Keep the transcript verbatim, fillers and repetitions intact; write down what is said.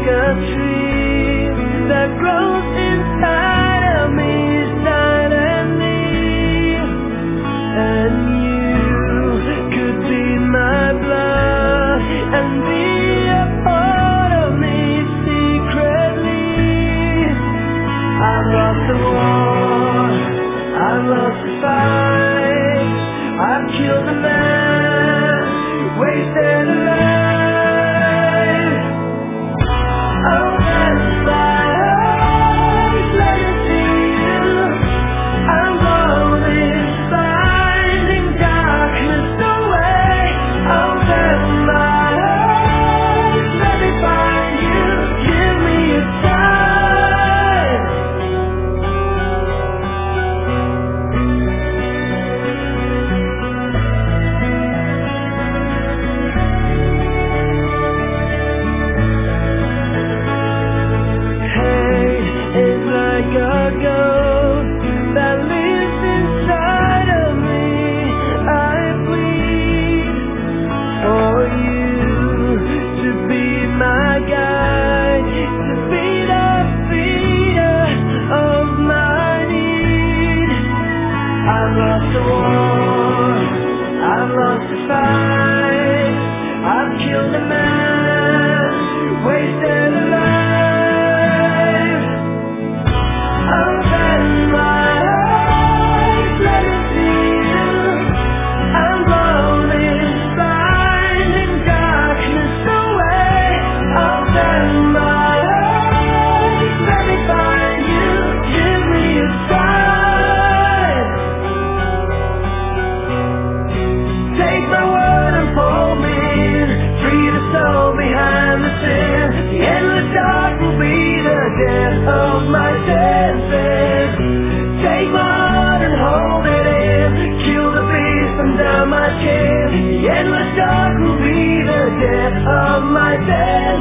like a tree that grows inside of me silently. And you could be my blood and be a part of me secretly. I've lost the war, I've lost the fight, I've killed a man, wasted a life. Oh, that's my heart, let it see you. I'm lonely, finding darkness away. Oh, that's my heart, let me find you. Give me a sign. It's like a ghost that lives inside of me. I plead for you to be my guide, to be the feeder of my need. I've lost the war, I've lost the fight, I've killed a man, wasted a life. Oh, that's my heart, let it see you. I'm lonely, finding darkness away. Oh, that's my heart, let me find you. Give me a sign. Take my word and pull me in. Free the soul behind the sin. The endless dark will be the death of my senses. Take my heart and hold it in. Kill the beast and down my chin. The endless dark will be the death of my senses.